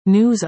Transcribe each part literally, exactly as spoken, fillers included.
News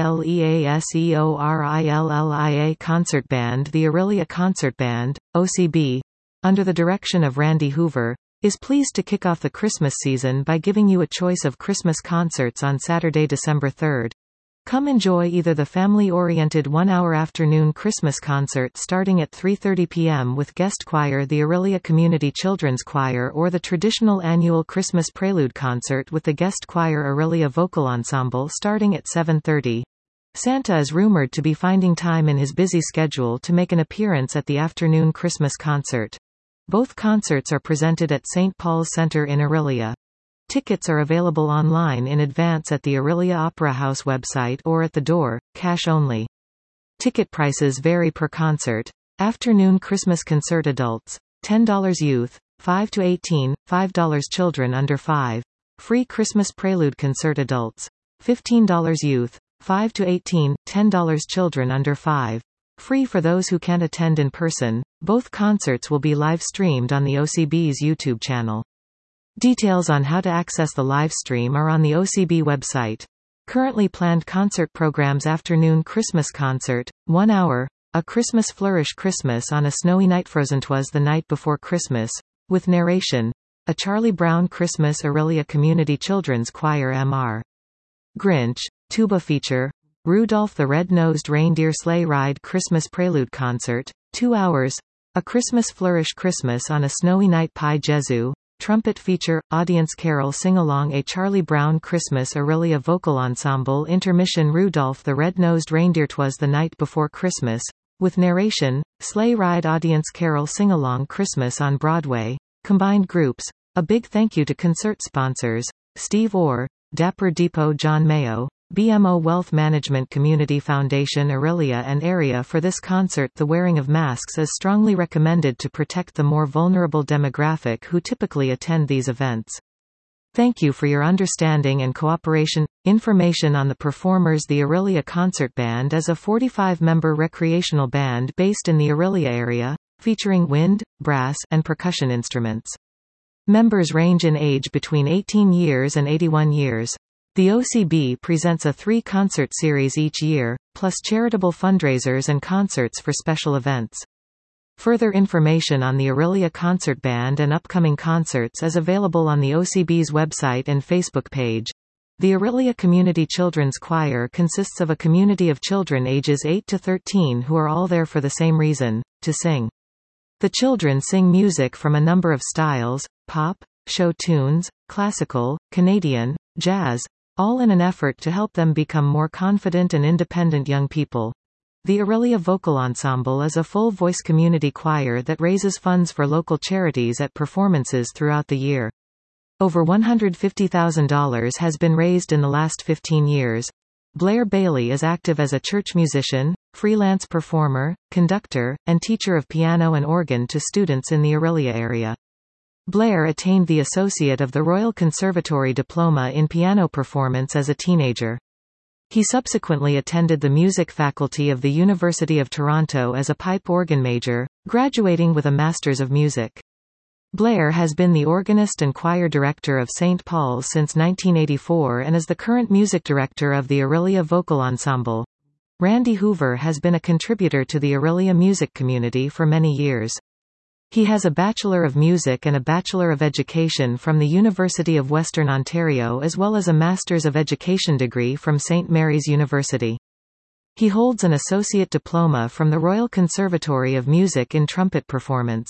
RELEASEORILLIA Concert Band. The Aurelia Concert Band, O C B, under the direction of Randy Hoover, is pleased to kick off the Christmas season by giving you a choice of Christmas concerts on Saturday, December third. Come enjoy either the family-oriented one-hour afternoon Christmas concert starting at three thirty p m with guest choir the Aurelia Community Children's Choir, or the traditional annual Christmas Prelude concert with the guest choir Aurelia Vocal Ensemble starting at seven thirty. Santa is rumored to be finding time in his busy schedule to make an appearance at the afternoon Christmas concert. Both concerts are presented at Saint Paul's Center in Aurelia. Tickets are available online in advance at the Aurelia Opera House website or at the door, cash only. Ticket prices vary per concert. Afternoon Christmas Concert Adults, ten dollars Youth, five to eighteen, five dollars Children under five. Free Christmas Prelude Concert Adults, fifteen dollars Youth, five to eighteen, ten dollars Children under five. Free for those who can't attend in person. Both concerts will be live streamed on the O C B's YouTube channel. Details on how to access the live stream are on the O C B website. Currently planned concert programs: Afternoon Christmas Concert, one hour, A Christmas Flourish, Christmas on a Snowy Night, Frozen 'Twas the Night Before Christmas, with narration, A Charlie Brown Christmas, Aurelia Community Children's Choir M R Grinch, tuba feature, Rudolph the Red-Nosed Reindeer Sleigh Ride Christmas Prelude Concert, two hours, A Christmas Flourish, Christmas on a Snowy Night, Pi Jesu, trumpet feature, audience carol sing-along, A Charlie Brown Christmas Aurelia Vocal Ensemble intermission, Rudolph the Red-Nosed Reindeer 'Twas the Night Before Christmas, with narration, sleigh ride audience carol sing-along, Christmas on Broadway, combined groups. A big thank you to concert sponsors, Steve Orr, Dapper Depot, John Mayo, B M O Wealth Management, Community Foundation Aurelia and area. For this concert, the wearing of masks is strongly recommended to protect the more vulnerable demographic who typically attend these events. Thank you for your understanding and cooperation. Information on the performers: the Aurelia Concert Band is a forty-five member recreational band based in the Aurelia area, featuring wind, brass, and percussion instruments. Members range in age between eighteen years and eighty-one years. The O C B presents a three-concert series each year, plus charitable fundraisers and concerts for special events. Further information on the Aurelia Concert Band and upcoming concerts is available on the O C B's website and Facebook page. The Aurelia Community Children's Choir consists of a community of children ages eight to thirteen who are all there for the same reason, to sing. The children sing music from a number of styles: pop, show tunes, classical, Canadian, jazz, all in an effort to help them become more confident and independent young people. The Aurelia Vocal Ensemble is a full-voice community choir that raises funds for local charities at performances throughout the year. Over one hundred fifty thousand dollars has been raised in the last fifteen years. Blair Bailey is active as a church musician, freelance performer, conductor, and teacher of piano and organ to students in the Aurelia area. Blair attained the Associate of the Royal Conservatory diploma in piano performance as a teenager. He subsequently attended the music faculty of the University of Toronto as a pipe organ major, graduating with a Masters of Music. Blair has been the organist and choir director of Saint Paul's since nineteen eighty-four and is the current music director of the Aurelia Vocal Ensemble. Randy Hoover has been a contributor to the Aurelia music community for many years. He has a Bachelor of Music and a Bachelor of Education from the University of Western Ontario, as well as a Masters of Education degree from Saint Mary's University. He holds an Associate Diploma from the Royal Conservatory of Music in trumpet performance.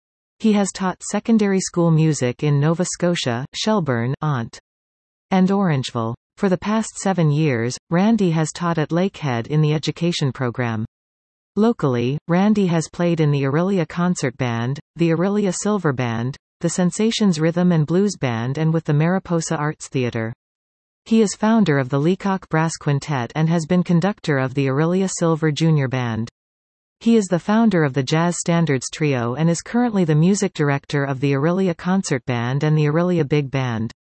He has taught secondary school music in Nova Scotia, Shelburne, Ont. and Orangeville. For the past seven years, Randy has taught at Lakehead in the education program. Locally, Randy has played in the Aurelia Concert Band, the Aurelia Silver Band, the Sensations Rhythm and Blues Band, and with the Mariposa Arts Theatre. He is founder of the Leacock Brass Quintet and has been conductor of the Aurelia Silver Junior Band. He is the founder of the Jazz Standards Trio and is currently the music director of the Aurelia Concert Band and the Aurelia Big Band.